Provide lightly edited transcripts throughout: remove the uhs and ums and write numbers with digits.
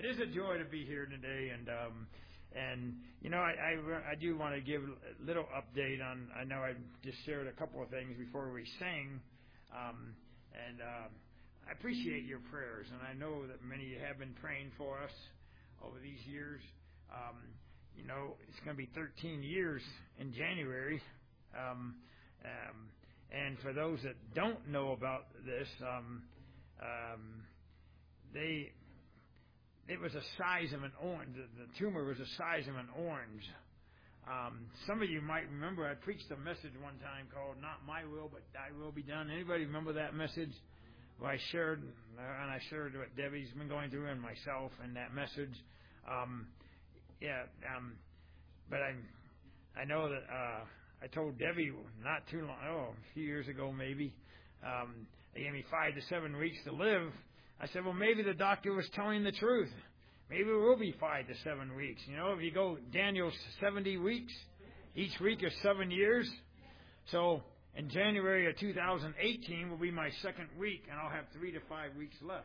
It is a joy to be here today, and you know, I do want to give a little update on. I know I just shared a couple of things before we sing, and I appreciate your prayers, and I know that many have been praying for us over these years. You know, it's going to be 13 years in January, and for those that don't know about this, it was the size of an orange. The tumor was the size of an orange. Some of you might remember I preached a message one time called "Not My Will, but Thy Will Be Done." Anybody remember that message? Well, I shared what Debbie's been going through and myself in that message. But I know that I told Debbie not too long, a few years ago maybe. They gave me 5 to 7 weeks to live. I said, well, maybe the doctor was telling the truth. Maybe it will be 5 to 7 weeks. You know, if you go Daniel's 70 weeks, each week is 7 years. So in January of 2018 will be my second week, and I'll have 3 to 5 weeks left.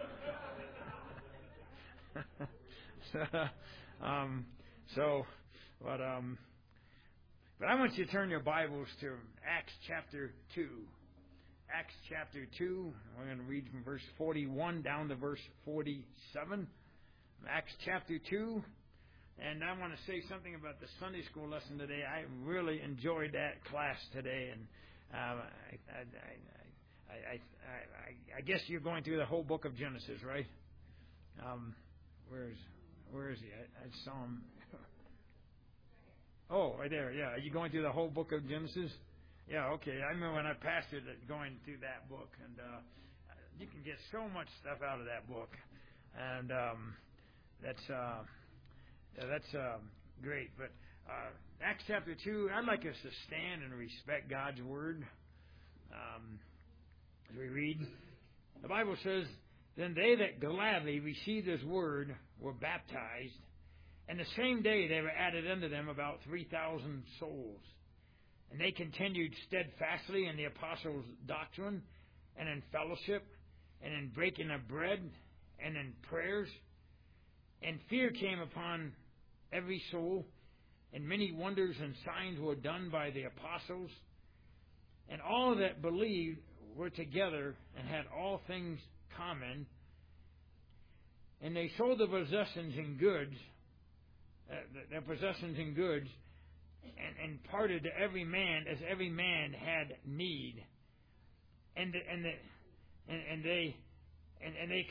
But I want you to turn your Bibles to Acts chapter 2. Acts chapter 2, we're going to read from verse 41 down to verse 47. Acts chapter 2, and I want to say something about the Sunday school lesson today. I really enjoyed that class today, and I guess you're going through the whole book of Genesis, right? Where is he? I saw him. Oh, right there, yeah. Are you going through the whole book of Genesis? Yeah, okay. I remember when I pastored going through that book, and you can get so much stuff out of that book, and that's great. But Acts chapter 2, I'd like us to stand and respect God's word as we read. The Bible says, "Then they that gladly received His word were baptized, and the same day they were added unto them about 3,000 souls. And they continued steadfastly in the apostles' doctrine, and in fellowship, and in breaking of bread, and in prayers. And fear came upon every soul, and many wonders and signs were done by the apostles. And all that believed were together, and had all things common. And they sold their possessions and goods, and parted to every man as every man had need. And they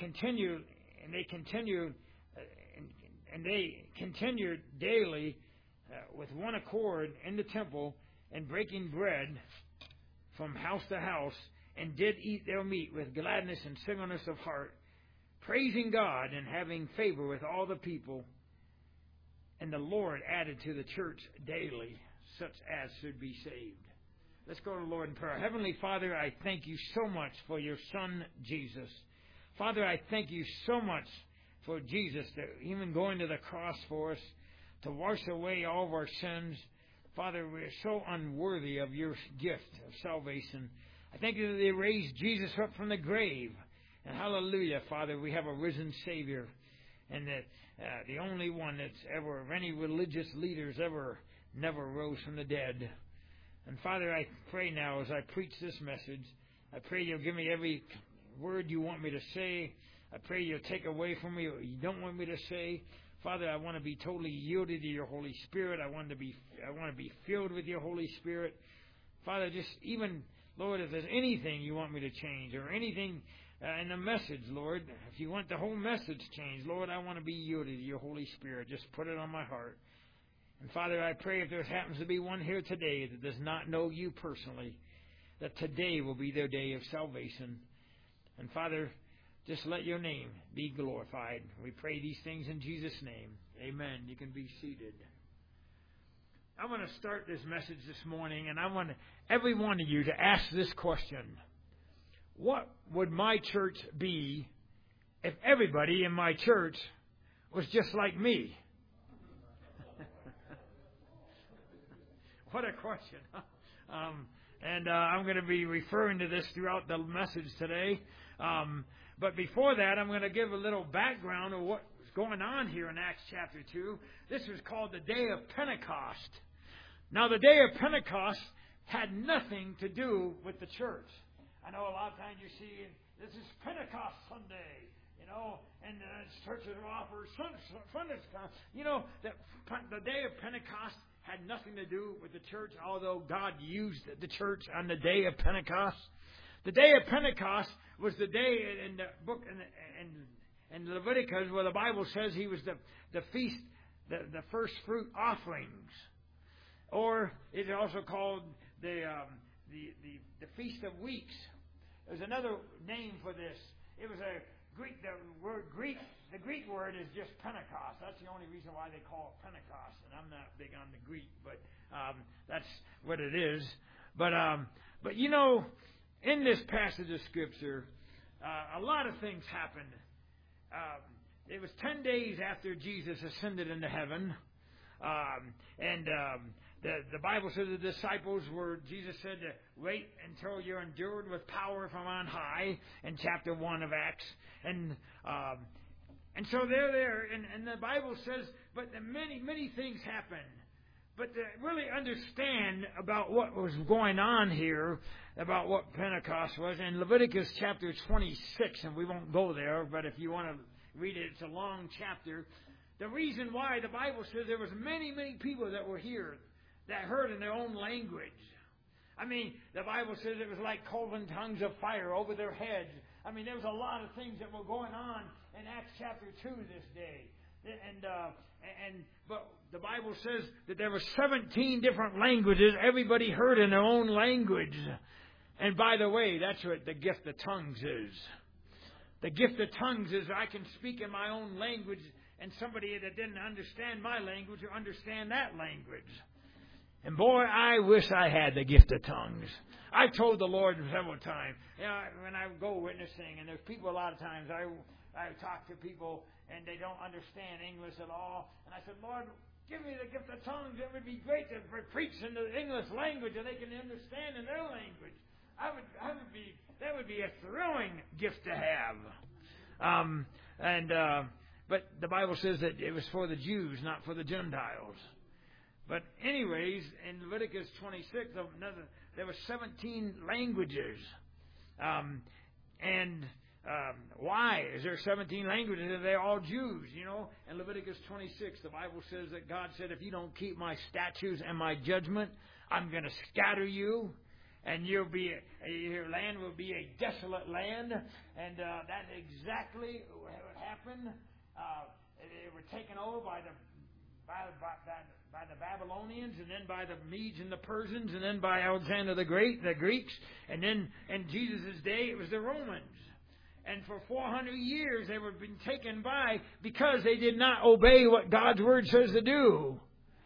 continued daily with one accord in the temple, and breaking bread from house to house, and did eat their meat with gladness and singleness of heart, praising God and having favor with all the people. And the Lord added to the church daily such as should be saved." Let's go to the Lord in prayer. Heavenly Father, I thank you so much for your Son, Jesus. Father, I thank you so much for Jesus, even going to the cross for us, to wash away all of our sins. Father, we're so unworthy of your gift of salvation. I thank you that they raised Jesus up from the grave. And hallelujah, Father, we have a risen Savior. And that the only one that's ever, of any religious leaders ever, never rose from the dead. And Father, I pray now as I preach this message, I pray you'll give me every word you want me to say. I pray you'll take away from me what you don't want me to say. Father, I want to be totally yielded to your Holy Spirit. I want to be filled with your Holy Spirit. Father, just even, Lord, if there's anything you want me to change, or anything in the message, Lord, if you want the whole message changed, Lord, I want to be yielded to your Holy Spirit. Just put it on my heart. And Father, I pray if there happens to be one here today that does not know you personally, that today will be their day of salvation. And Father, just let your name be glorified. We pray these things in Jesus' name. Amen. You can be seated. I want to start this message this morning, and I want every one of you to ask this question. What would my church be if everybody in my church was just like me? What a question. I'm going to be referring to this throughout the message today. But before that, I'm going to give a little background of what going on here in Acts chapter 2. This was called the Day of Pentecost. Now, the Day of Pentecost had nothing to do with the church. I know a lot of times you see, this is Pentecost Sunday, and churches will offer Sunday school. The Day of Pentecost had nothing to do with the church, although God used the church on the Day of Pentecost. The Day of Pentecost was the day in the book in Leviticus where the Bible says he was the feast, the first fruit offerings, or it's also called the Feast of Weeks. There's another name for this. It was a Greek. The Greek word is just Pentecost. That's the only reason why they call it Pentecost. And I'm not big on the Greek, but that's what it is. But in this passage of Scripture, a lot of things happened. It was 10 days after Jesus ascended into heaven, the Bible says the disciples Jesus said to wait until you're endured with power from on high in chapter 1 of Acts. And so they're there, and the Bible says, but many things happened. But to really understand about what was going on here, about what Pentecost was, in Leviticus chapter 26, and we won't go there, but if you want to read it, it's a long chapter. The reason why the Bible says there was many people that were here that heard in their own language. I mean, the Bible says it was like cloven tongues of fire over their heads. I mean, there was a lot of things that were going on in Acts chapter 2 this day. But the Bible says that there were 17 different languages. Everybody heard in their own language. And by the way, that's what the gift of tongues is. The gift of tongues is I can speak in my own language, and somebody that didn't understand my language will understand that language. And boy, I wish I had the gift of tongues. I've told the Lord several times, when I go witnessing, and there's people a lot of times, I talk to people and they don't understand English at all. And I said, Lord, give me the gift of tongues. It would be great to preach in the English language and they can understand in their language. That would be a thrilling gift to have. But the Bible says that it was for the Jews, not for the Gentiles. But anyways, in Leviticus 26, there were 17 languages. Why is there 17 languages? They're all Jews, In Leviticus 26, the Bible says that God said, if you don't keep my statutes and my judgment, I'm going to scatter you. And your land will be a desolate land. And that's exactly what happened. They were taken over by the Babylonians, and then by the Medes and the Persians, and then by Alexander the Great, the Greeks. And then in Jesus' day, it was the Romans. And for 400 years, they were being taken by because they did not obey what God's Word says to do.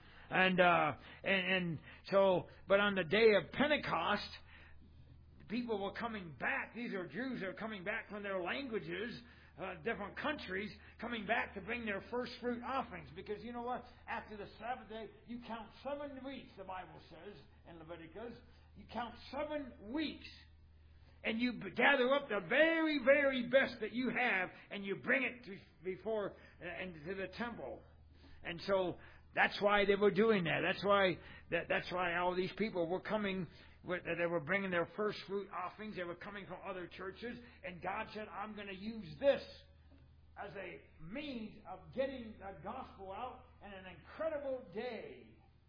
But on the day of Pentecost, people were coming back. These are Jews that are coming back from their languages, different countries, coming back to bring their first fruit offerings. Because you know what? After the Sabbath day, you count 7 weeks, the Bible says in Leviticus. You count 7 weeks. And you gather up the very, very best that you have, and you bring it before and to the temple. And so that's why they were doing that. That's why all these people were coming. They were bringing their first fruit offerings. They were coming from other churches, and God said, "I'm going to use this as a means of getting the gospel out." And an incredible day.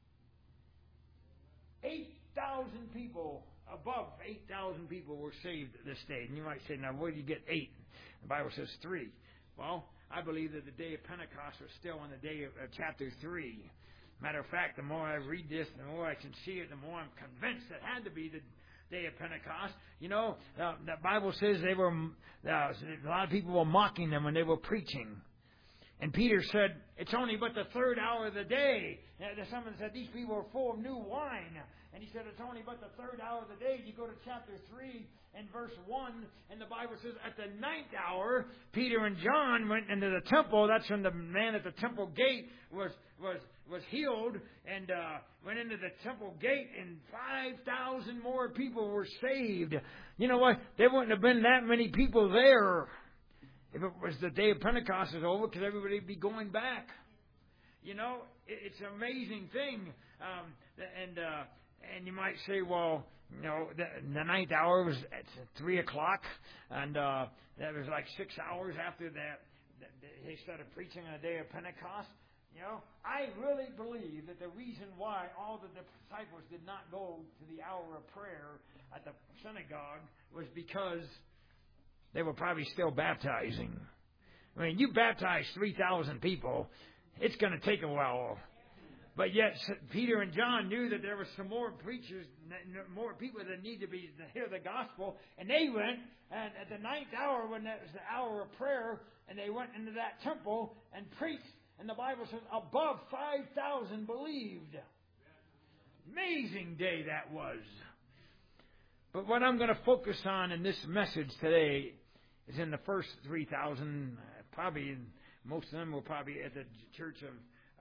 8,000 people. Above 8,000 people were saved this day. And you might say, now, where do you get 8? The Bible says 3. Well, I believe that the day of Pentecost was still in the day of chapter 3. Matter of fact, the more I read this, the more I can see it, the more I'm convinced it had to be the day of Pentecost. The Bible says a lot of people were mocking them when they were preaching. And Peter said, it's only but the 3rd hour of the day. Someone said, these people are full of new wine. And he said, it's only but the 3rd hour of the day. You go to chapter 3 and verse 1, and the Bible says, at the 9th hour, Peter and John went into the temple. That's when the man at the temple gate was healed, and went into the temple gate, and 5,000 more people were saved. You know what? There wouldn't have been that many people there if it was the day of Pentecost is over, because everybody would be going back. You know, it's an amazing thing. And you might say, well, you know, the ninth hour was at 3 o'clock, and that was like 6 hours after that they started preaching on the day of Pentecost. You know, I really believe that the reason why all the disciples did not go to the hour of prayer at the synagogue was because they were probably still baptizing. I mean, you baptize 3,000 people, it's going to take a while. But yet, Peter and John knew that there were some more preachers, more people that need to hear the gospel. And they went, and at the ninth hour, when that was the hour of prayer, and they went into that temple and preached. And the Bible says above 5,000 believed. Amazing day that was. But what I'm going to focus on in this message today is in the first 3,000. Probably most of them were probably at the church of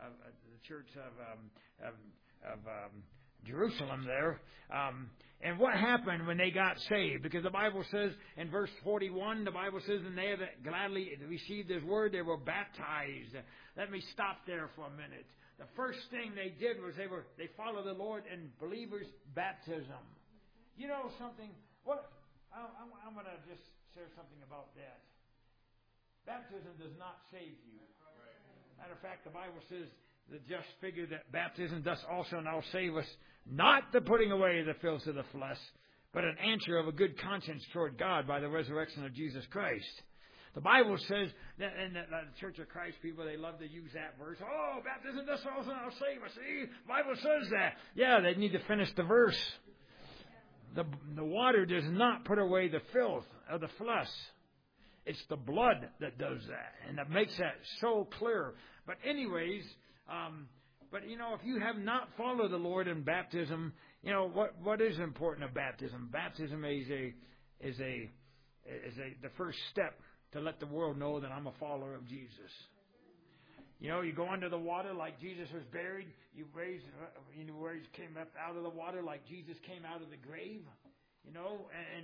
Jerusalem there. And what happened when they got saved? Because the Bible says in verse 41, the Bible says, and they that gladly received His word, they were baptized. Let me stop there for a minute. The first thing they did was they followed the Lord in believers' baptism. You know something? I'm going to just share something about that. Baptism does not save you. Matter of fact, the Bible says the just figure that baptism does also now save us, not the putting away the filth of the flesh, but an answer of a good conscience toward God by the resurrection of Jesus Christ. The Bible says that in the Church of Christ people, they love to use that verse. Oh, baptism does also now save us. See, the Bible says that. Yeah, they need to finish the verse. The water does not put away the filth of the flesh. It's the blood that does that, and that makes that so clear. But anyways, but you know, if you have not followed the Lord in baptism, you know what is important of baptism. Baptism is the first step to let the world know that I'm a follower of Jesus. You know, you go under the water like Jesus was buried. You came up out of the water like Jesus came out of the grave. You know,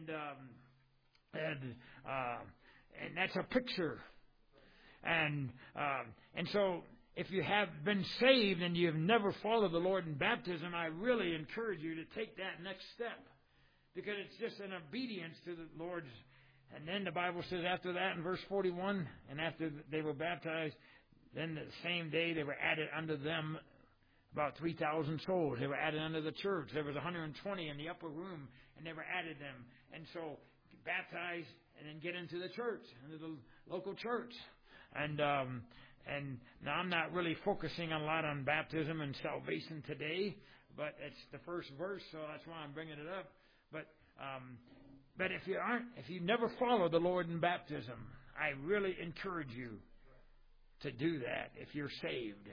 and that's a picture. And so if you have been saved and you have never followed the Lord in baptism, I really encourage you to take that next step, because it's just an obedience to the Lord's. And then the Bible says after that in verse 41, and after they were baptized, then the same day they were added unto them about 3,000 souls. They were added unto the church. There was 120 in the upper room, and they were added them. And so baptized and then get into the church, into the local church. And now I'm not really focusing a lot on baptism and salvation today, but it's the first verse, so that's why I'm bringing it up. But if you never follow the Lord in baptism, I really encourage you to do that if you're saved.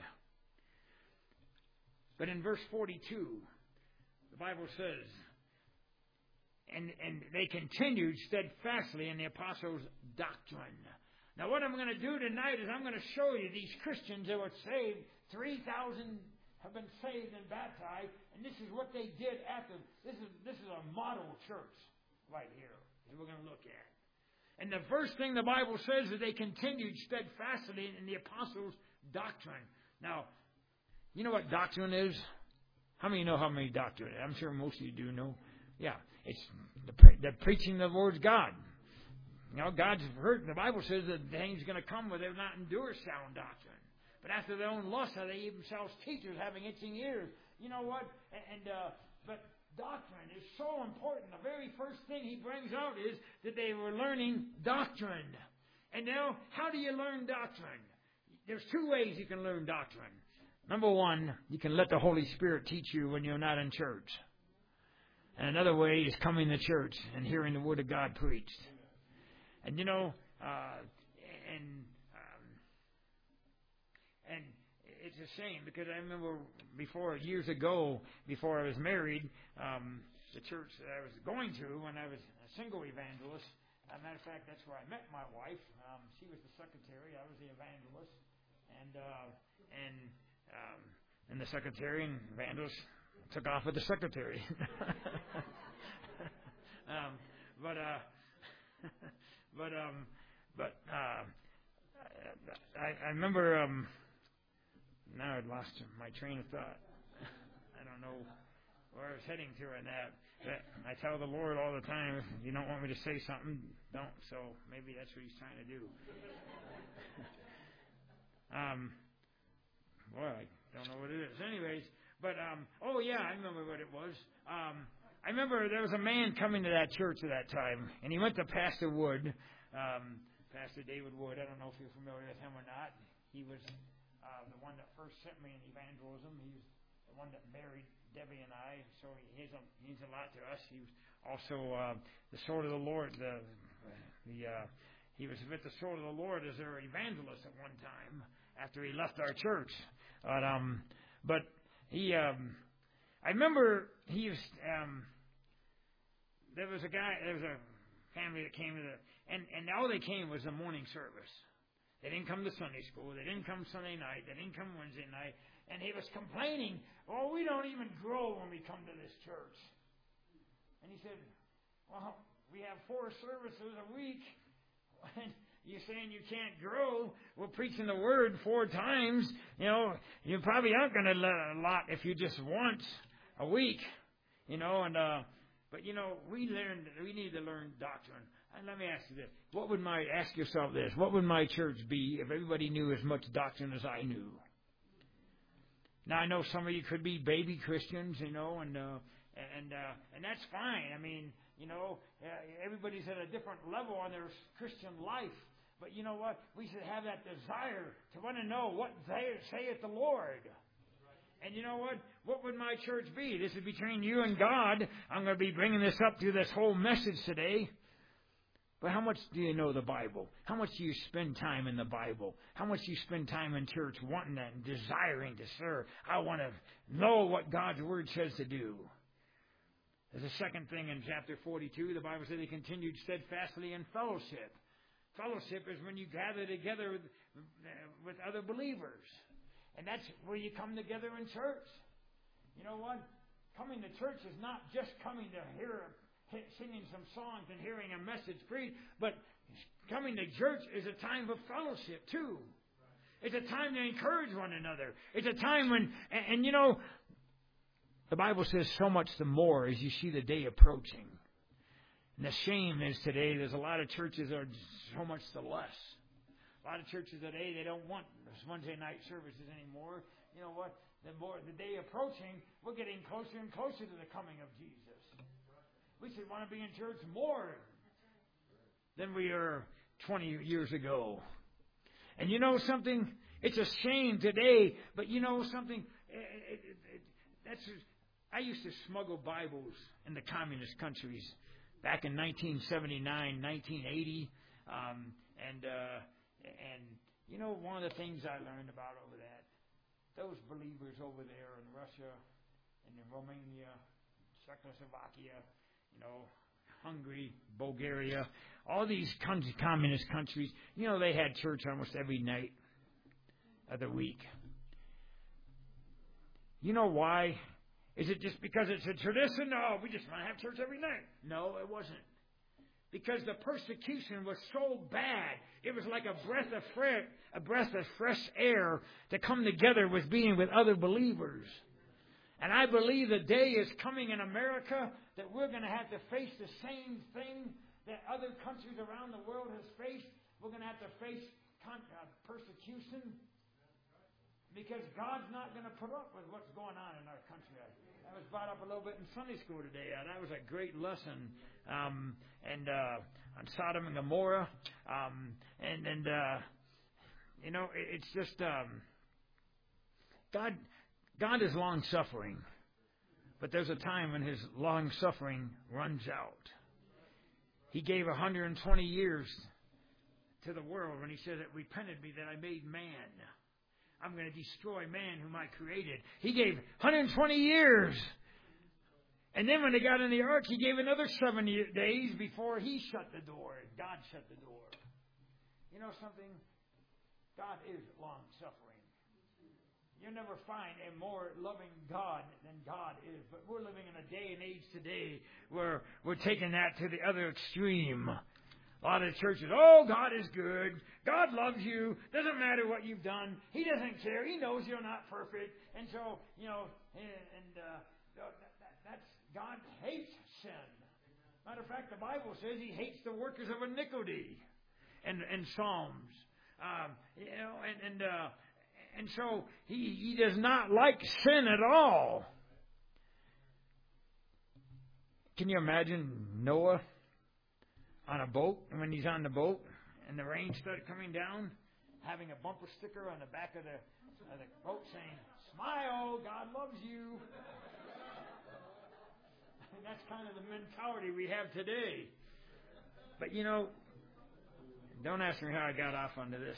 But in verse 42, the Bible says, and they continued steadfastly in the apostles' doctrine. Now what I'm going to do tonight is I'm going to show you these Christians that were saved. 3,000 have been saved and baptized, and this is what they did after. This is a model church right here that we're going to look at. And the first thing the Bible says is they continued steadfastly in the apostles' doctrine. Now, you know what doctrine is? How many know how many doctrine is? I'm sure most of you do know. Yeah, it's the preaching of the Lord's God. You know, God's hurt. The Bible says that things going to come where they will not endure sound doctrine. But after their own lust, are they themselves teachers having itching ears? You know what? But doctrine is so important. The very first thing he brings out is that they were learning doctrine. And now, how do you learn doctrine? There's two ways you can learn doctrine. Number one, you can let the Holy Spirit teach you when you're not in church. And another way is coming to church and hearing the Word of God preached. And you know, and it's a shame, because I remember years ago, before I was married, the church that I was going to when I was a single evangelist. As a matter of fact, that's where I met my wife. She was the secretary. I was the evangelist, and the secretary and evangelist took off with the secretary. But I remember. Now I've lost my train of thought. I don't know where I was heading to in that. But I tell the Lord all the time, if you don't want me to say something, don't. So maybe that's what He's trying to do. Boy, I don't know what it is. Anyways, but oh yeah, I remember what it was. I remember there was a man coming to that church at that time, and he went to Pastor Wood, Pastor David Wood. I don't know if you're familiar with him or not. He was the one that first sent me in evangelism. He's the one that married Debbie and I, so he means a lot to us. He was also the Sword of the Lord. He was with the Sword of the Lord as their evangelist at one time after he left our church. But he, I remember he was. There was a family that came to and all they came was the morning service. They didn't come to Sunday school. They didn't come Sunday night. They didn't come Wednesday night. And he was complaining, "Oh, we don't even grow when we come to this church." And he said, "Well, we have 4 services a week. And you're saying you can't grow? We're preaching the Word 4 times. You know, you probably aren't going to learn a lot if you just once a week. You know, and but you know, we need to learn doctrine." And let me ask you this: ask yourself this? What would my church be if everybody knew as much doctrine as I knew? Now I know some of you could be baby Christians, you know, and that's fine. I mean, you know, everybody's at a different level on their Christian life. But you know what? We should have that desire to want to know what saith the Lord. And you know what? What would my church be? This is between you and God. I'm going to be bringing this up through this whole message today. But how much do you know the Bible? How much do you spend time in the Bible? How much do you spend time in church wanting that and desiring to serve? I want to know what God's Word says to do. There's a second thing in chapter 42. The Bible says they continued steadfastly in fellowship. Fellowship is when you gather together with other believers. And that's where you come together in church. You know what? Coming to church is not just coming to singing some songs and hearing a message preached, but coming to church is a time of fellowship too. It's a time to encourage one another. It's a time when, and you know, the Bible says so much the more as you see the day approaching. And the shame is today there's a lot of churches that are so much the less. A lot of churches today, they don't want Wednesday night services anymore. You know what? The more the day approaching, we're getting closer and closer to the coming of Jesus. We should want to be in church more than we were 20 years ago. And you know something? It's a shame today, but you know something? I used to smuggle Bibles in the communist countries back in 1979, 1980. And you know, one of the things I learned about over that, those believers over there in Russia and in Romania, Czechoslovakia, you know, Hungary, Bulgaria, all these communist countries, you know, they had church almost every night of the week. You know why? Is it just because it's a tradition? No, we just want to have church every night. No, it wasn't. Because the persecution was so bad, it was like a breath of fresh air to come together with being with other believers. And I believe the day is coming in America that we're going to have to face the same thing that other countries around the world has faced. We're going to have to face persecution because God's not going to put up with what's going on in our country. That was brought up a little bit in Sunday school today. That was a great lesson on Sodom and Gomorrah. You know, it's just God is long-suffering, but there's a time when His long-suffering runs out. He gave 120 years to the world when He said, "It repented me that I made man. I'm going to destroy man whom I created." He gave 120 years. And then when they got in the ark, He gave another 7 days before He shut the door. God shut the door. You know something? God is long-suffering. You'll never find a more loving God than God is. But we're living in a day and age today where we're taking that to the other extreme. A lot of the churches, oh, God is good. God loves you. Doesn't matter what you've done. He doesn't care. He knows you're not perfect. And so, that's God hates sin. Matter of fact, the Bible says He hates the workers of iniquity in Psalms. And so He does not like sin at all. Can you imagine Noah on a boat, and when he's on the boat and the rain started coming down, having a bumper sticker on the back of the boat saying, "Smile, God loves you." And that's kind of the mentality we have today. But don't ask me how I got off onto this.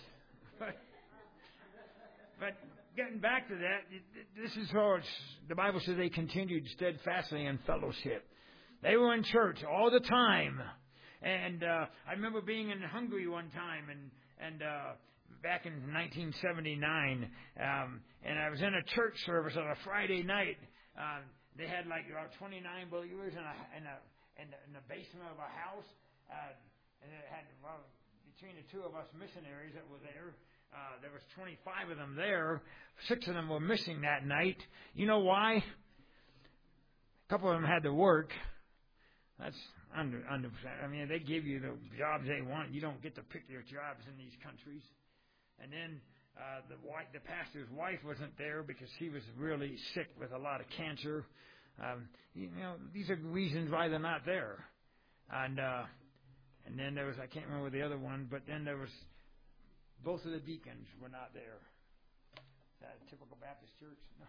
But getting back to that, this is how the Bible says they continued steadfastly in fellowship. They were in church all the time. And I remember being in Hungary one time, and back in 1979, and I was in a church service on a Friday night. They had like about 29 believers in the basement of a house, and it had between the two of us missionaries that were there. There was 25 of them there. 6 of them were missing that night. You know why? A couple of them had to work. That's under. I mean, they give you the jobs they want. You don't get to pick your jobs in these countries. And then the pastor's wife wasn't there because she was really sick with a lot of cancer. These are reasons why they're not there. And then there was, I can't remember the other one, but then there was both of the deacons were not there. Is that a typical Baptist church? No.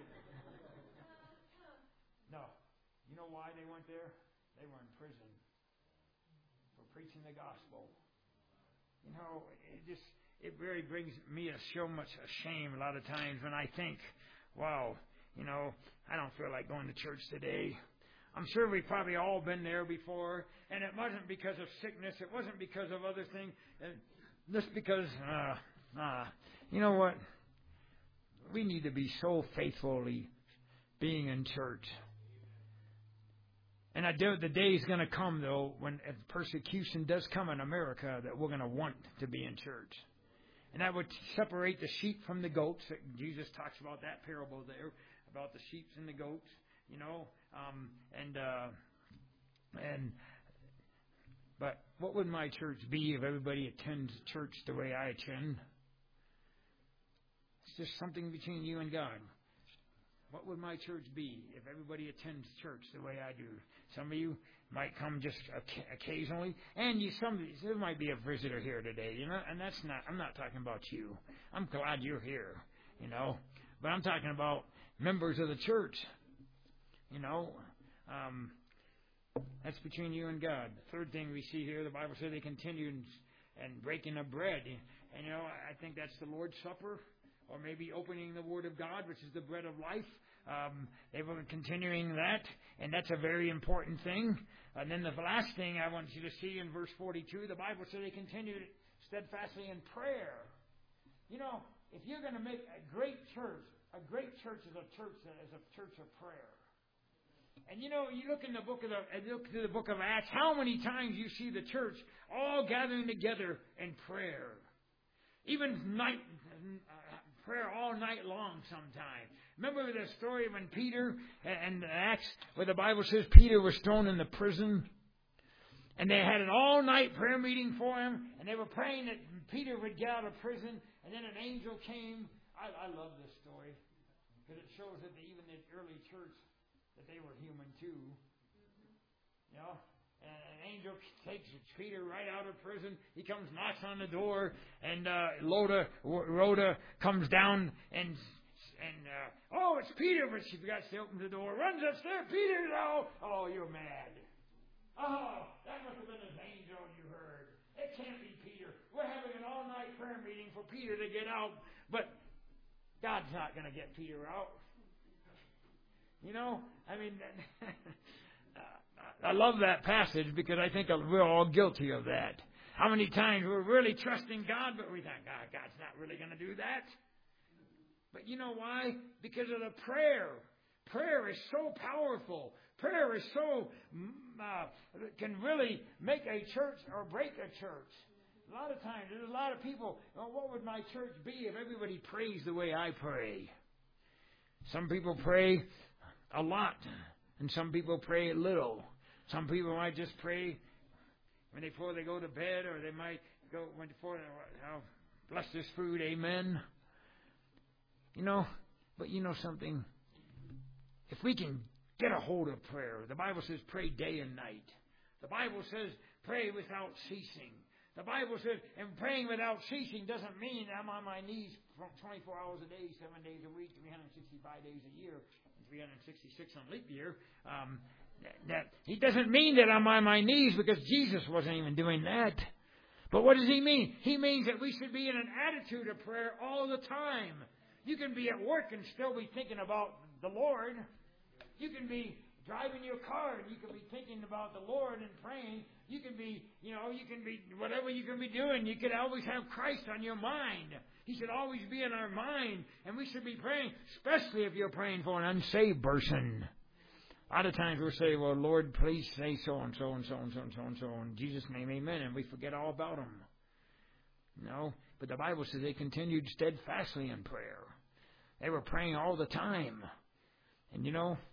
No. You know why they weren't there? They were in prison for preaching the gospel. It really brings me so much shame a lot of times when I think, wow, I don't feel like going to church today. I'm sure we've probably all been there before, and it wasn't because of sickness. It wasn't because of other things. Just because, you know what? We need to be so faithfully being in church. And the day is going to come, though, when persecution does come in America, that we're going to want to be in church. And that would separate the sheep from the goats. Jesus talks about that parable there, about the sheep and the goats, But what would my church be if everybody attends church the way I attend? It's just something between you and God. What would my church be if everybody attends church the way I do? Some of you might come just occasionally, and there might be a visitor here today, and I'm not talking about you. I'm glad you're here, but I'm talking about members of the church, that's between you and God. The third thing we see here, the Bible says they continued and breaking of bread, and I think that's the Lord's Supper, or maybe opening the Word of God, which is the bread of life. They were continuing that, and that's a very important thing. And then the last thing I want you to see in verse 42, the Bible says they continued steadfastly in prayer. If you're going to make a great church is a church that is a church of prayer. And you look in the book of Acts, how many times you see the church all gathering together in prayer, even prayer all night long sometimes. Remember the story when Peter and Acts, where the Bible says Peter was thrown in the prison, and they had an all-night prayer meeting for him, and they were praying that Peter would get out of prison, and then an angel came. I love this story because it shows that even the early church, that they were human too. And an angel takes Peter right out of prison. He comes, knocks on the door, and Rhoda comes down and oh, it's Peter, but she forgot to open the door. Runs upstairs, Peter's out. Oh, you're mad. Oh, that must have been his angel you heard. It can't be Peter. We're having an all-night prayer meeting for Peter to get out, but God's not going to get Peter out. I love that passage because I think we're all guilty of that. How many times we're really trusting God, but we think, God's not really going to do that. But you know why? Because of the prayer. Prayer is so powerful. Prayer is so can really make a church or break a church. A lot of times, there's a lot of people, what would my church be if everybody prays the way I pray? Some people pray a lot, and some people pray a little. Some people might just pray before they go to bed, or they might go before, bless this food, amen. But something, if we can get a hold of prayer, the Bible says pray day and night. The Bible says pray without ceasing. The Bible says, and praying without ceasing doesn't mean I'm on my knees 24 hours a day, 7 days a week, 365 days a year, and 366 on leap year. He doesn't mean that I'm on my knees, because Jesus wasn't even doing that. But what does he mean? He means that we should be in an attitude of prayer all the time. You can be at work and still be thinking about the Lord. You can be driving your car and you can be thinking about the Lord and praying. You can be, whatever you can be doing, you can always have Christ on your mind. He should always be in our mind. And we should be praying, especially if you're praying for an unsaved person. A lot of times we'll say, well, Lord, please say so and so and so and so and so and so. In Jesus' name, amen. And we forget all about them. No, but the Bible says they continued steadfastly in prayer. They were praying all the time. And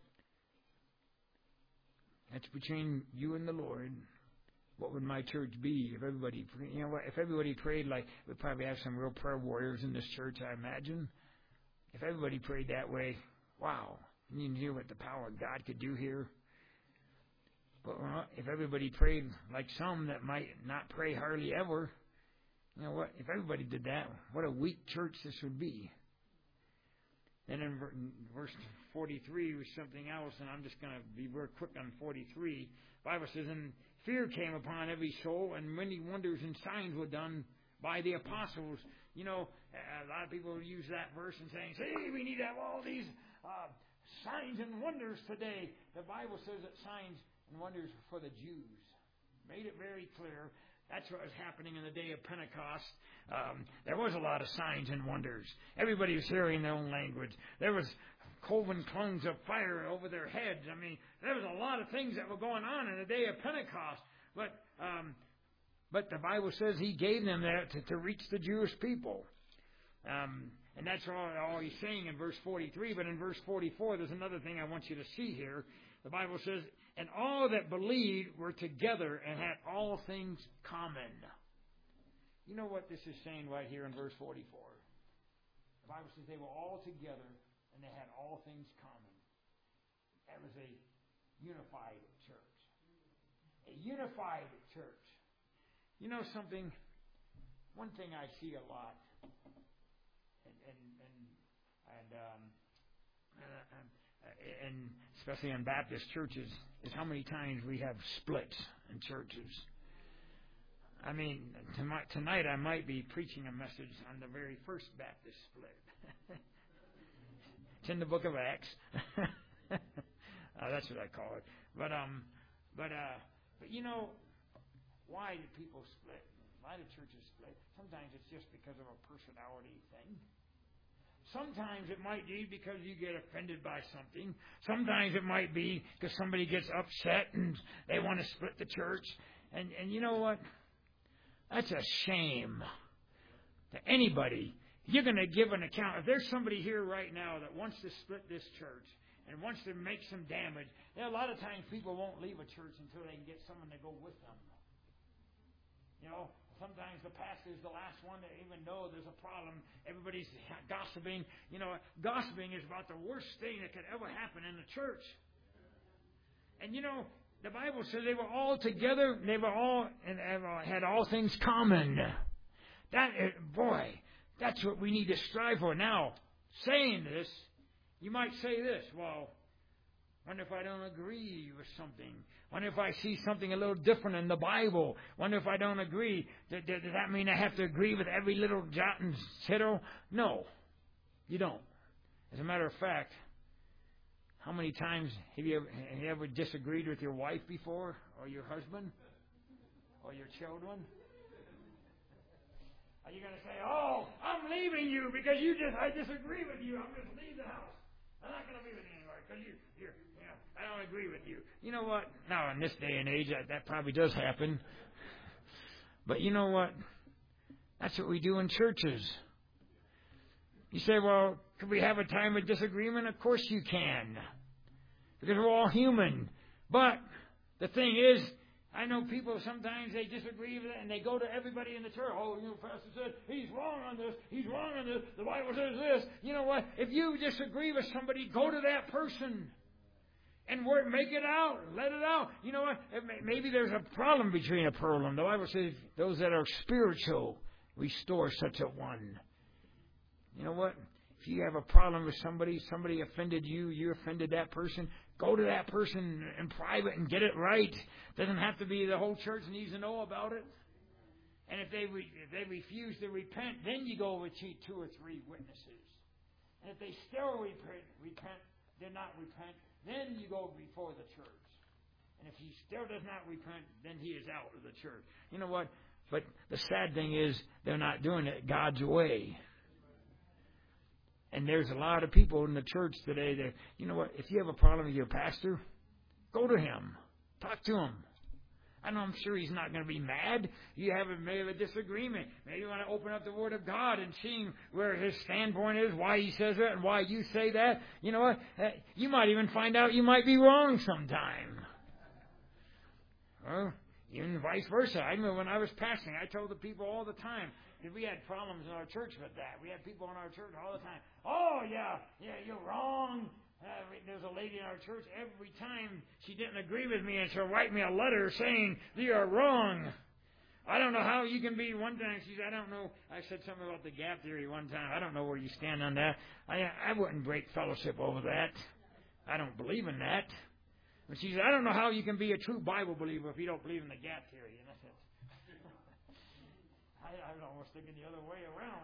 that's between you and the Lord. What would my church be if everybody, if everybody prayed like, we'd probably have some real prayer warriors in this church, I imagine. If everybody prayed that way, wow. You knew what the power of God could do here. But if everybody prayed like some that might not pray hardly ever, what? If everybody did that, what a weak church this would be. Then in verse 43 was something else, and I'm just going to be very quick on 43. The Bible says, and fear came upon every soul, and many wonders and signs were done by the apostles. A lot of people use that verse and saying, see, we need to have all these signs and wonders today. The Bible says that signs and wonders are for the Jews. Made it very clear. That's what was happening in the day of Pentecost. There was a lot of signs and wonders. Everybody was hearing their own language. There was cloven tongues of fire over their heads. I mean, there was a lot of things that were going on in the day of Pentecost. But the Bible says He gave them that to reach the Jewish people. And that's all He's saying in verse 43. But in verse 44, there's another thing I want you to see here. The Bible says, and all that believed were together and had all things common. You know what this is saying right here in verse 44? The Bible says they were all together and they had all things common. That was a unified church. A unified church. You know something? One thing I see a lot, and especially in Baptist churches, is how many times we have splits in churches. I mean, tonight I might be preaching a message on the very first Baptist split. It's in the book of Acts. That's what I call it. But why do people split? Why do churches split? Sometimes it's just because of a personality thing. Sometimes it might be because you get offended by something. Sometimes it might be because somebody gets upset and they want to split the church. And you know what? That's a shame to anybody. You're going to give an account. If there's somebody here right now that wants to split this church and wants to make some damage, a lot of times people won't leave a church until they can get someone to go with them. Sometimes the pastor is the last one to even know there's a problem. Everybody's gossiping. Gossiping is about the worst thing that could ever happen in the church. And the Bible says they were all together. They were all and had all things common. That's what we need to strive for. Now, saying this, you might say this. Well, wonder if I don't agree with something. Wonder if I see something a little different in the Bible. Wonder if I don't agree. Does that mean I have to agree with every little jot and tittle? No, you don't. As a matter of fact, how many times have you ever disagreed with your wife before, or your husband, or your children? Are you going to say, "Oh, I'm leaving you because I disagree with you. I'm going to leave the house. I'm not going to be with you anymore because I don't agree with you. You know what? Now, in this day and age, that probably does happen. But you know what? That's what we do in churches. You say, well, could we have a time of disagreement? Of course you can. Because we're all human. But the thing is, I know people sometimes they disagree with it and they go to everybody in the church. Oh, you know, Pastor said he's wrong on this. He's wrong on this. The Bible says this. You know what? If you disagree with somebody, go to that person and make it out. Let it out. You know what? Maybe there's a problem between a pearl and the Bible says those that are spiritual restore such a one. You know what? If you have a problem with somebody offended you, you offended that person, go to that person in private and get it right. Doesn't have to be the whole church needs to know about it. And if they refuse to repent, then you go with 2 or 3 witnesses. And if they still did not repent, then you go before the church. And if he still does not repent, then he is out of the church. You know what? But the sad thing is they're not doing it God's way. And there's a lot of people in the church today that, you know what, if you have a problem with your pastor, go to him. Talk to him. I know I'm sure he's not going to be mad. You have maybe a disagreement. Maybe you want to open up the Word of God and see where his standpoint is, why he says that and why you say that. You know what? You might even find out you might be wrong sometime. Well, even vice versa. I remember when I was pastoring, I told the people all the time, because we had problems in our church with that. We had people in our church all the time. Oh, yeah, you're wrong. There's a lady in our church, every time she didn't agree with me, and she'll write me a letter saying, you are wrong. I don't know how you can be. One time she said, I don't know. I said something about the gap theory one time. I don't know where you stand on that. I wouldn't break fellowship over that. I don't believe in that. But she said, I don't know how you can be a true Bible believer if you don't believe in the gap theory. And I said, I was almost thinking the other way around,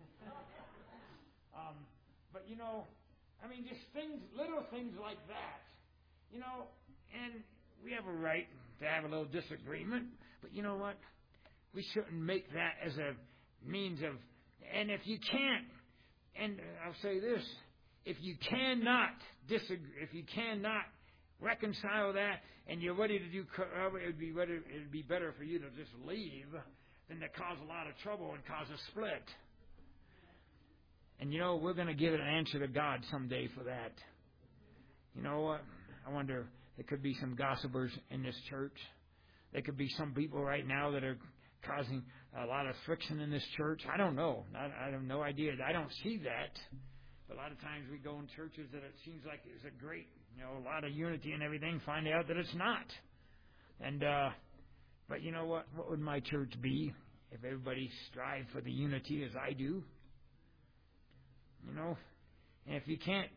but you know, I mean, just little things like that, you know, and we have a right to have a little disagreement, but you know what? We shouldn't make that as a means of, and if you can't, and I'll say this, if you cannot disagree, if you cannot reconcile that, and you're ready to do, it'd be better for you to just leave than to cause a lot of trouble and cause a split. And you know, we're going to give an answer to God someday for that. You know what? I wonder, there could be some gossipers in this church. There could be some people right now that are causing a lot of friction in this church. I don't know. I have no idea. I don't see that. But a lot of times we go in churches that it seems like there's a great, a lot of unity and everything, find out that it's not. And, but you know what? What would my church be if everybody strived for the unity as I do? You know, and if you can't,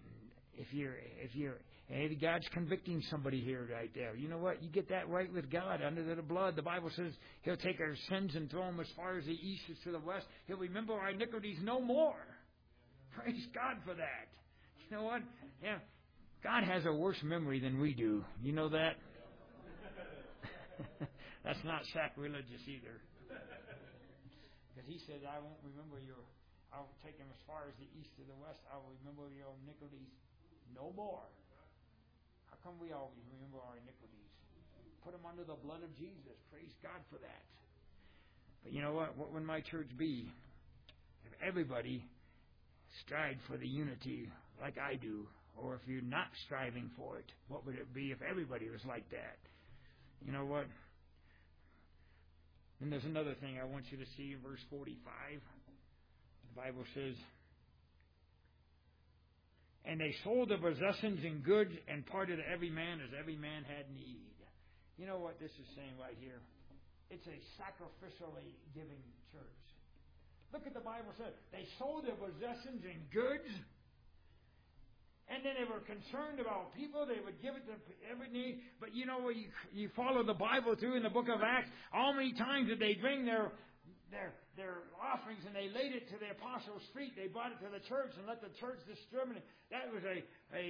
if God's convicting somebody here right there, you know what? You get that right with God under the blood. The Bible says He'll take our sins and throw them as far as the east is to the west. He'll remember our iniquities no more. Praise God for that. You know what? Yeah, God has a worse memory than we do. You know that? That's not sacrilegious either. Because He says, I won't remember I'll take them as far as the east to the west. I'll remember your iniquities no more. How come we always remember our iniquities? Put them under the blood of Jesus. Praise God for that. But you know what? What would my church be if everybody strived for the unity like I do? Or if you're not striving for it, what would it be if everybody was like that? You know what? And there's another thing I want you to see in verse 45. The Bible says, and they sold their possessions and goods and parted to every man as every man had need. You know what this is saying right here? It's a sacrificially giving church. Look at the Bible says. They sold their possessions and goods, and then they were concerned about people. They would give it to every need. But you know, you follow the Bible through in the book of Acts, how many times did they bring their offerings and they laid it to the apostles' feet? They brought it to the church and let the church distribute it. That was a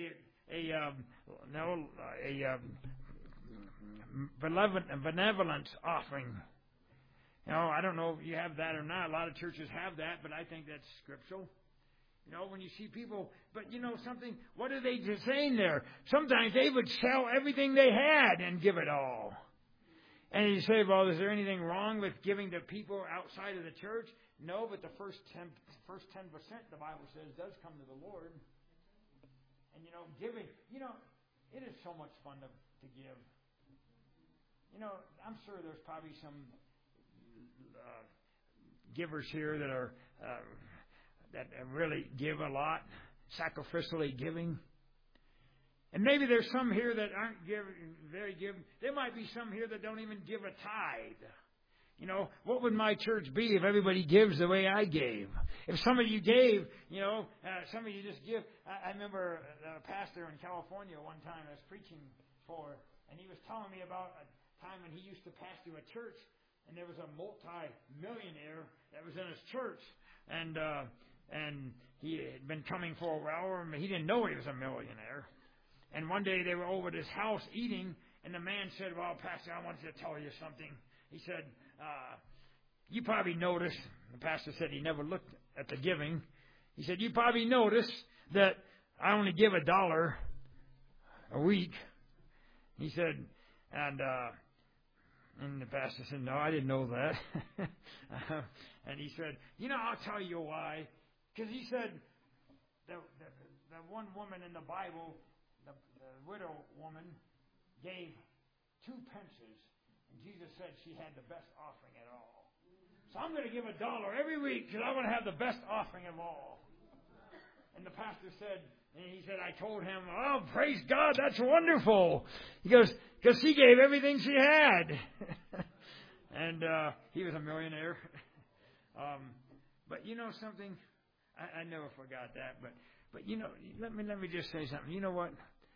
benevolent offering. You know, I don't know if you have that or not. A lot of churches have that, but I think that's scriptural. You know, when you see people, but you know something, what are they just saying there? Sometimes they would sell everything they had and give it all. And you say, well, is there anything wrong with giving to people outside of the church? No, but the first 10%, the Bible says, does come to the Lord. And, you know, giving, you know, it is so much fun to give. You know, I'm sure there's probably some givers here that are that really give a lot, sacrificially giving. And maybe there's some here that aren't very giving. There might be some here that don't even give a tithe. You know, what would my church be if everybody gives the way I gave? If some of you gave, you know, some of you just give. I remember a pastor in California one time I was preaching for, and he was telling me about a time when he used to pastor a church, and there was a multi-millionaire that was in his church, and he had been coming for a while, and he didn't know he was a millionaire. And one day they were over at his house eating, and the man said, well, Pastor, I wanted to tell you something. He said, you probably noticed, the pastor said he never looked at the giving. He said, you probably noticed that I only give $1 a week. He said, and the pastor said, no, I didn't know that. And he said, you know, I'll tell you why. Because he said, the one woman in the Bible, the widow woman, gave 2 pences. And Jesus said she had the best offering at all. So I'm going to give $1 every week because I want to have the best offering of all. And the pastor said, and he said, I told him, oh, praise God, that's wonderful. He goes, because she gave everything she had. And he was a millionaire. But you know something? I never forgot that. But you know, let me just say something. You know what?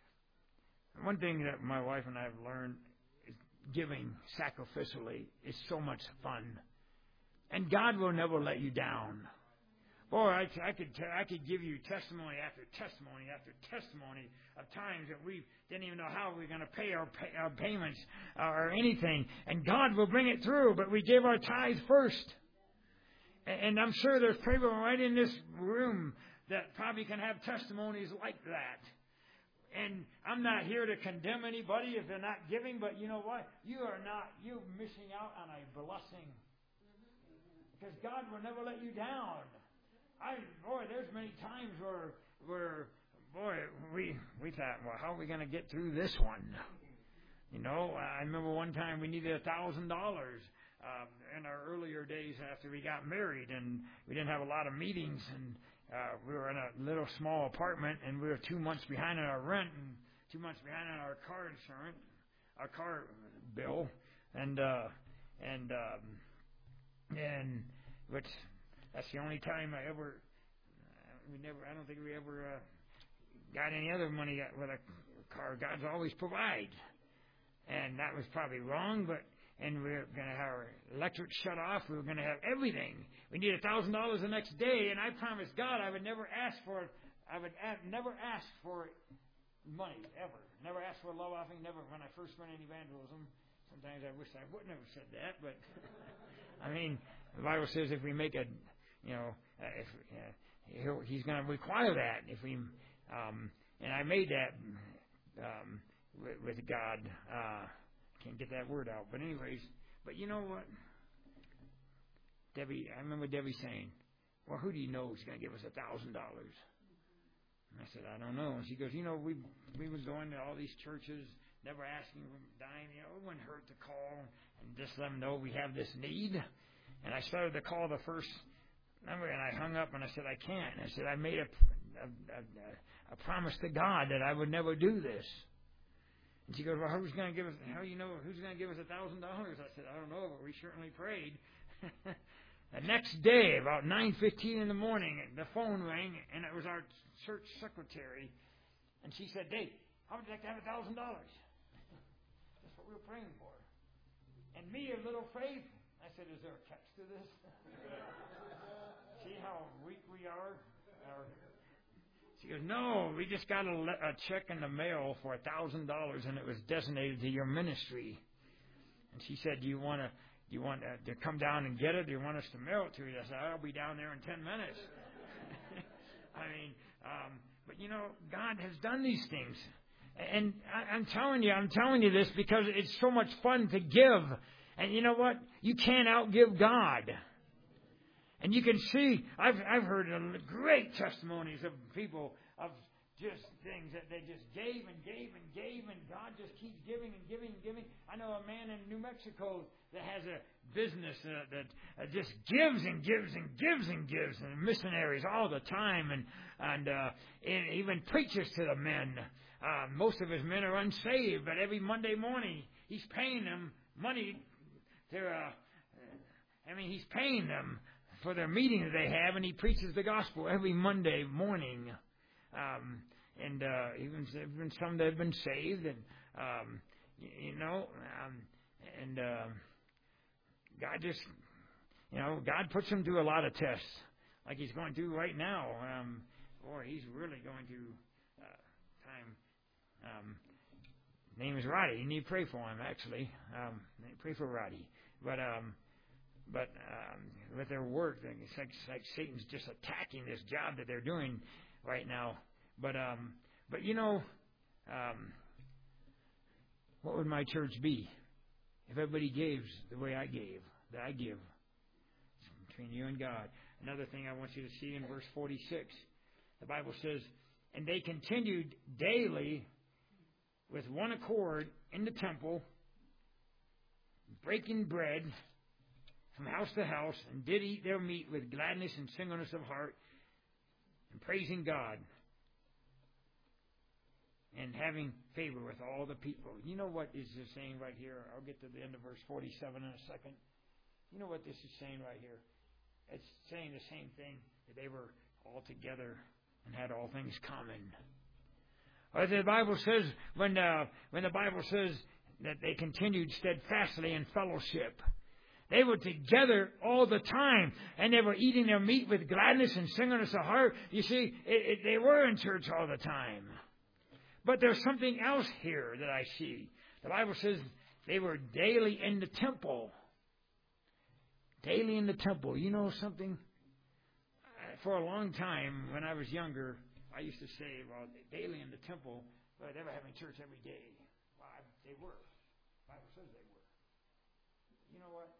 One thing that my wife and I have learned is giving sacrificially is so much fun. And God will never let you down. Boy, I could give you testimony after testimony after testimony of times that we didn't even know how we were going to pay our payments or anything. And God will bring it through, but we gave our tithe first. And I'm sure there's people right in this room that probably can have testimonies like that. And I'm not here to condemn anybody if they're not giving, but you know what? You're missing out on a blessing. Because God will never let you down. There's many times where we thought, well, how are we going to get through this one? You know, I remember one time we needed $1,000 in our earlier days after we got married, and we didn't have a lot of meetings, and we were in a little small apartment, and we were 2 months behind on our rent and 2 months behind on our car insurance, our car bill, and which that's the only time I don't think we ever got any other money with a car. God's always provide, and that was probably wrong, and we were going to have our electric shut off. We were going to have everything. We needed $1,000 the next day, and I promised God I would never ask for it. I would never ask for money, ever. Never ask for a love offering, never when I first went in evangelism. Sometimes I wish I wouldn't have said that, but I mean, the Bible says if we make He's going to require that. If we, and I made that with God. Can't get that word out, but anyways. But you know what, Debbie? I remember Debbie saying, "Well, who do you know is going to give us $1,000?" And I said, "I don't know." And she goes, "You know, we were going to all these churches, never asking for a dime. You know, it wouldn't hurt to call and just let them know we have this need." And I started to call the first number, and I hung up, and I said, "I can't." And I said, "I made a promise to God that I would never do this." And she goes, "Well, who's going to give us? How do you know who's going to give us $1,000?" I said, "I don't know, but we certainly prayed." The next day, about 9:15 in the morning, the phone rang, and it was our church secretary, and she said, "Dave, how would you like to have $1,000?" That's what we were praying for. And me, a little faith, I said, "Is there a catch to this?" See how weak we are? She goes, "No, we just got a check in the mail for $1,000, and it was designated to your ministry." And she said, "Do you want to come down and get it? Do you want us to mail it to you?" I said, "I'll be down there in 10 minutes." But God has done these things. And I'm telling you this because it's so much fun to give. And you know what? You can't outgive God. And you can see, I've heard great testimonies of people of just things that they just gave and gave and gave, and God just keeps giving and giving and giving. I know a man in New Mexico that has a business that just gives and gives and gives and gives, and missionaries all the time, and even preaches to the men. Most of his men are unsaved, but every Monday morning he's paying them money to. He's paying them for their meetings they have, and he preaches the gospel every Monday morning. Even some that have been saved, and God just, God puts him through a lot of tests, like he's going through right now. He's really going through time. Name is Roddy. You need to pray for him, actually. Pray for Roddy, but with their work, it's like Satan's just attacking this job that they're doing right now. But what would my church be if everybody gave the way I gave, that I give? It's between you and God. Another thing I want you to see in verse 46, the Bible says, and they continued daily with one accord in the temple, breaking bread from house to house, and did eat their meat with gladness and singleness of heart, and praising God, and having favor with all the people. You know what is this saying right here? I'll get to the end of verse 47 in a second. You know what this is saying right here? It's saying the same thing, that they were all together and had all things common. Or the Bible says, when the Bible says that they continued steadfastly in fellowship, they were together all the time, and they were eating their meat with gladness and singleness of heart. You see, they were in church all the time. But there's something else here that I see. The Bible says they were daily in the temple. Daily in the temple. You know something? For a long time, when I was younger, I used to say, well, daily in the temple, but they were having church every day. Well, they were. The Bible says they were. You know what?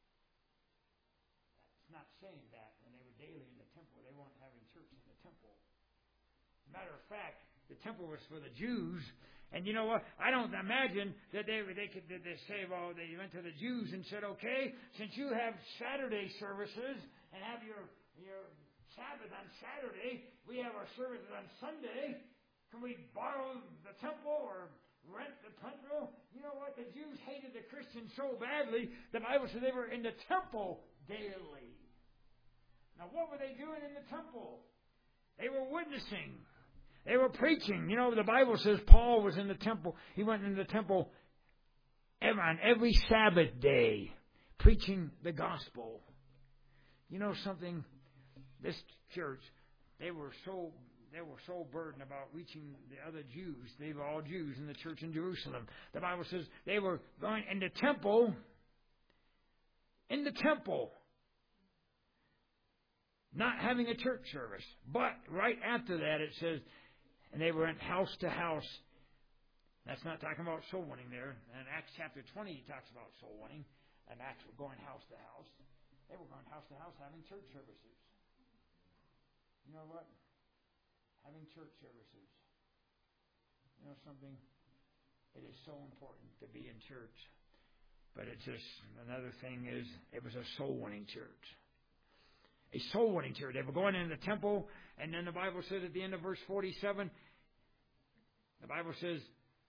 It's not saying that when they were daily in the temple. They weren't having church in the temple. As a matter of fact, the temple was for the Jews. And you know what? I don't imagine that they say, well, they went to the Jews and said, okay, since you have Saturday services and have your Sabbath on Saturday, we have our services on Sunday. Can we borrow the temple or rent the temple? You know what? The Jews hated the Christians so badly, the Bible said they were in the temple daily. Now, what were they doing in the temple? They were witnessing. They were preaching. You know, the Bible says Paul was in the temple. He went into the temple on every Sabbath day, preaching the gospel. You know something? This church, they were so burdened about reaching the other Jews. They were all Jews in the church in Jerusalem. The Bible says they were going in the temple. In the temple. Not having a church service. But right after that it says, and they went house to house. That's not talking about soul winning there. In Acts chapter 20 he talks about soul winning. And that's going house to house. They were going house to house having church services. You know what? Having church services. You know something? It is so important to be in church. But it's just, another thing is, it was a soul-winning church. A soul-winning church. They were going into the temple, and then the Bible says at the end of verse 47, the Bible says,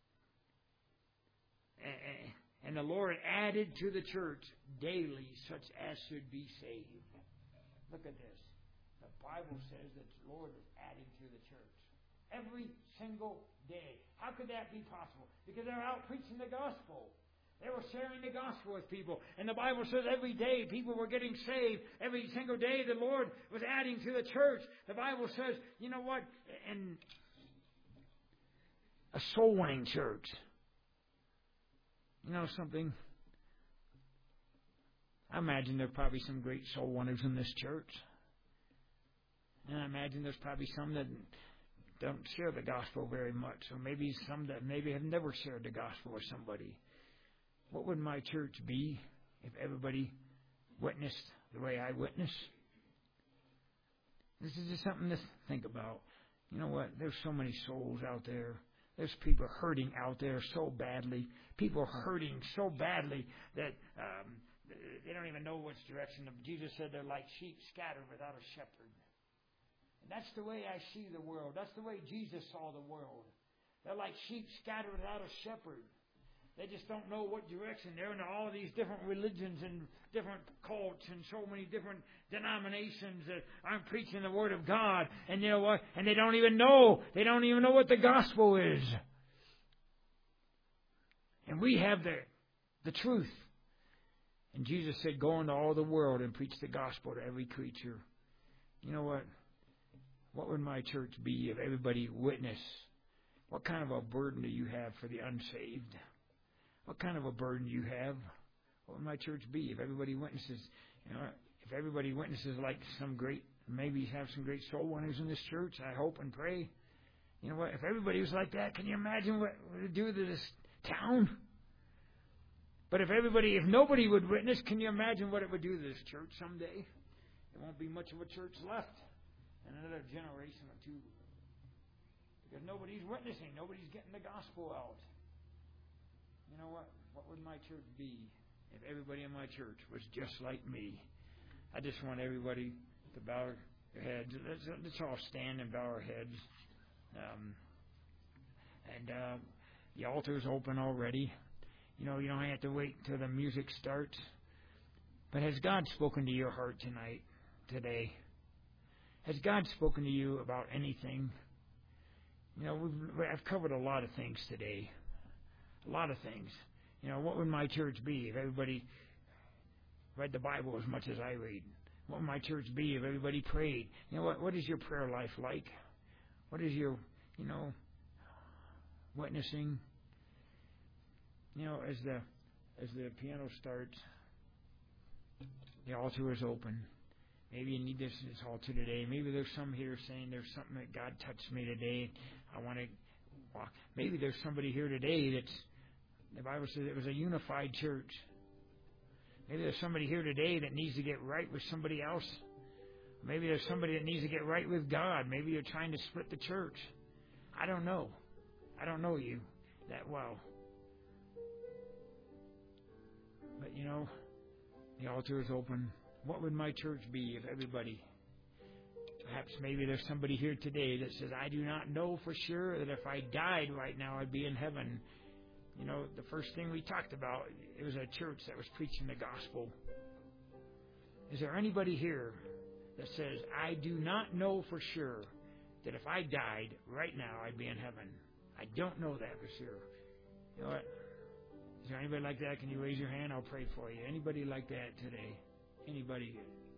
and the Lord added to the church daily such as should be saved. Look at this. The Bible says that the Lord is adding to the church every single day. How could that be possible? Because they're out preaching the gospel. They were sharing the gospel with people. And the Bible says every day people were getting saved. Every single day the Lord was adding to the church. The Bible says, you know what? And a soul-winning church. You know something? I imagine there are probably some great soul winners in this church. And I imagine there's probably some that don't share the gospel very much, or maybe some that maybe have never shared the gospel with somebody. What would my church be if everybody witnessed the way I witness? This is just something to think about. You know what? There's so many souls out there. There's people hurting out there so badly. People hurting so badly that they don't even know which direction. Jesus said they're like sheep scattered without a shepherd. And that's the way I see the world. That's the way Jesus saw the world. They're like sheep scattered without a shepherd. They just don't know what direction. They're in all these different religions and different cults and so many different denominations that aren't preaching the Word of God. And you know what? And they don't even know. They don't even know what the gospel is. And we have the truth. And Jesus said, go into all the world and preach the gospel to every creature. You know what? What would my church be if everybody witnessed? What kind of a burden do you have for the unsaved? What kind of a burden do you have? What would my church be if everybody witnesses? You know, if everybody witnesses like some great, maybe have some great soul winners in this church, I hope and pray. You know what? If everybody was like that, can you imagine what it would do to this town? But if nobody would witness, can you imagine what it would do to this church someday? There won't be much of a church left in another generation or two. Because nobody's witnessing. Nobody's getting the gospel out. You know what? What would my church be if everybody in my church was just like me? I just want everybody to bow their heads. Let's all stand and bow our heads. The altar's open already. You know, you don't have to wait until the music starts. But has God spoken to your heart today? Has God spoken to you about anything? You know, I've covered a lot of things today. A lot of things. You know, what would my church be if everybody read the Bible as much as I read? What would my church be if everybody prayed? You know, what is your prayer life like? What is your, witnessing? You know, as the piano starts, the altar is open. Maybe you need this altar today. Maybe there's some here saying there's something that God touched me today. I want to walk. Maybe there's somebody here today the Bible says it was a unified church. Maybe there's somebody here today that needs to get right with somebody else. Maybe there's somebody that needs to get right with God. Maybe you're trying to split the church. I don't know. I don't know you that well. But, the altar is open. What would my church be if everybody... Perhaps maybe there's somebody here today that says, I do not know for sure that if I died right now, I'd be in heaven. You know, the first thing we talked about, it was a church that was preaching the gospel. Is there anybody here that says, I do not know for sure that if I died right now, I'd be in heaven? I don't know that for sure. You know what? Is there anybody like that? Can you raise your hand? I'll pray for you. Anybody like that today? Anybody?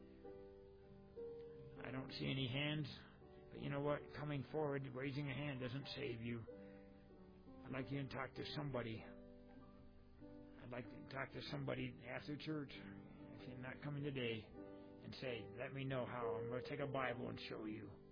I don't see any hands. But you know what? Coming forward, raising a hand doesn't save you. I'd like you to talk to somebody. I'd like to talk to somebody after church, if you're not coming today, and say, let me know how. I'm going to take a Bible and show you.